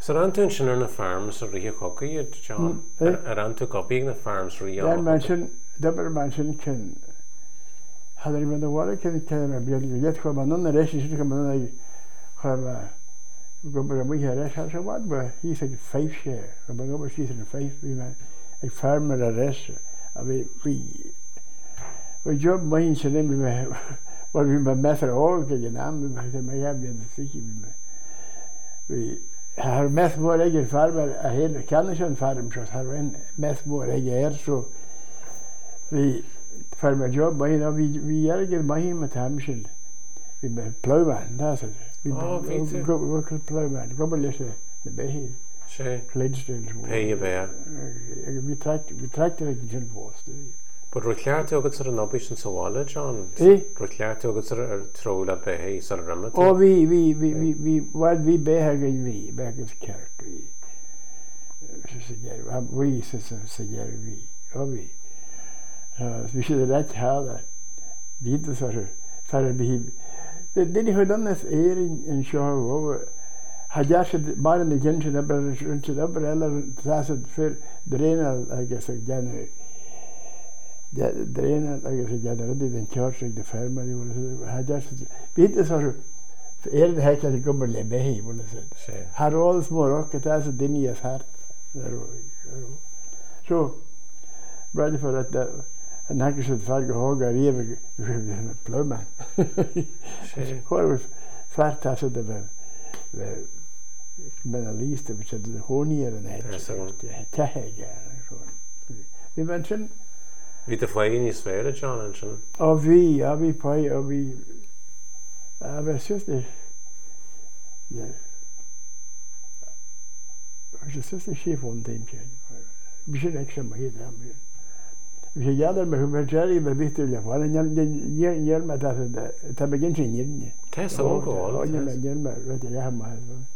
So rantún sin ar na farms a rí chocaí, John? Rantú copíag na farms rí Dan mensen, dapper mensen ken. Hadden we de woorden kennen we bij de jet kwam dan de rest is het kwam dan gaan we go bij de rest had zo wat, maar hier zit 5 share. We gaan over zitten 5 ik farm met de rest. We job mensen nemen we wat we met meter ook de naam we hebben maar hebben de fikkie we haar met more eigen farmer a hele kanischen farm zoals haar en met more eigen zo we farmer job maar nou wie erger maar met hamsel we met plowman dat is het we go plowman go maar lezen de bij sé Clydesdales pe be we tractor ik jul post but reclart agad sar an obish an sawala, John? Reclart agad sar ar trola be sar ramat? Oh, we what we behagen we behagen kerk we we oh we should that halen wie dat sar we den ik dan het in show over had je maar in de gente dat eller dat het voor drenen I guess again drenen I guess again dat in church de family had je weet het sar eerder had je kom er bij willen zeggen Harold Morok het is het ding is hard zo ready for that en dan is het vaak hoger even plumman hoor we vaart dat het we ben een lijst dat we de honie en het we mensen wie de flying is fair, John? of we pay of we aber just ja just the chef on time we should actually make it happen we gather me Jerry me bitte ja weil ja met dat het begint in je Tess ook al ja maar ja maar